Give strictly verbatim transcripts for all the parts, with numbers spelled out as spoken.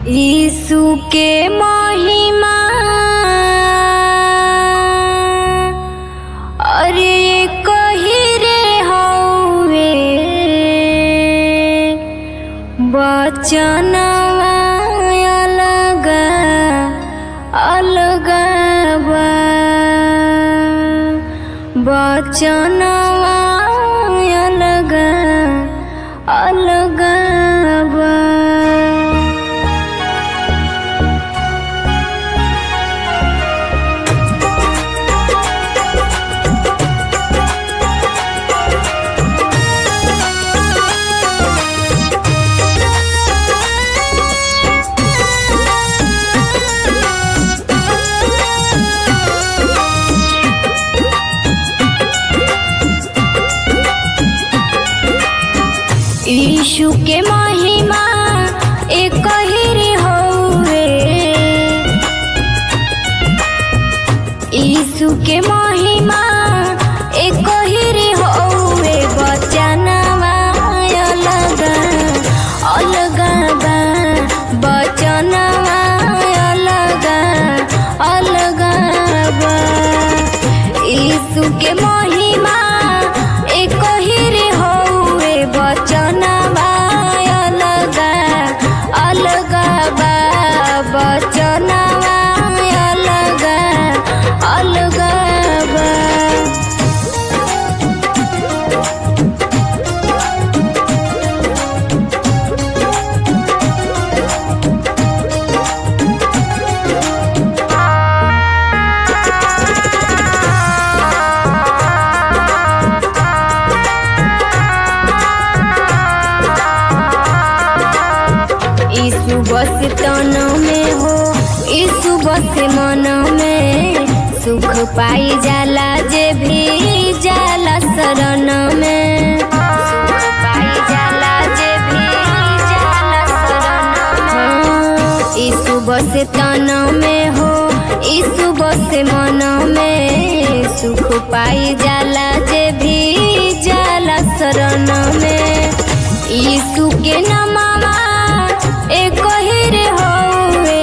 यीशु के महिमा अरे कही रे हवे वचनवा अलग अलग बा वचनवा अलग अलग बा। यीशु के महिमा एक ही हवे यीशु के महिमा एक ही हवे वचनवा अलग अलग बा वचनवा अलग अलग बा। यीशु के महिमा एक ही हवे वचनवा अलग अलग बा वचनवा अलग अलग बा। यीशु बस तन में हो यीशु बस मन में सुख पाई जाला जे भी जाला शरण में सुख पाई जाला जे भी जाला शरण में। यीशु बस तन में हो यीशु बस मन में सुख पाई जाला जे भी जाला शरण में। यीशु के नामवा एक ही हवे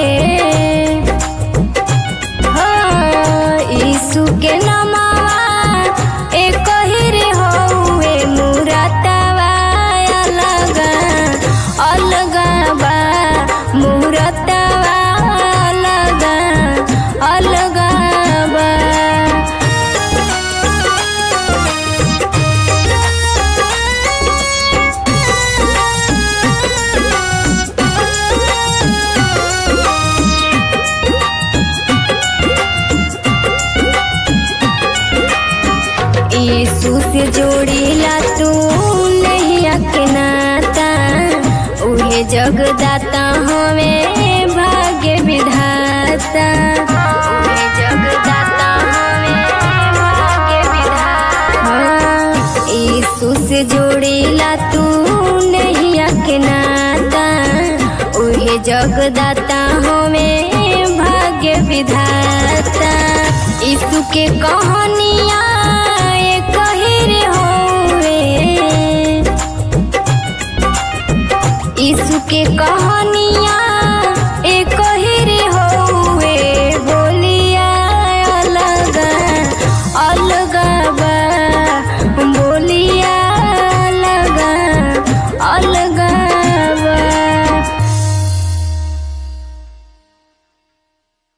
यीशु के नामवा एक ही हवे मूरतवा अलग अलग बा मूरतवा अलग अलग बा। यीशु से जोड़ीला तू नैया के नाता उहे जगदाता हमें भाग्य विधाता उहे जगदाता हमें भाग्य विधाता। यीशु से जोड़ीला तू नैया के नाता उहे जगदाता हमें भाग्य विधाता। यीशु के कहानियाँ यीशु के कहानियाँ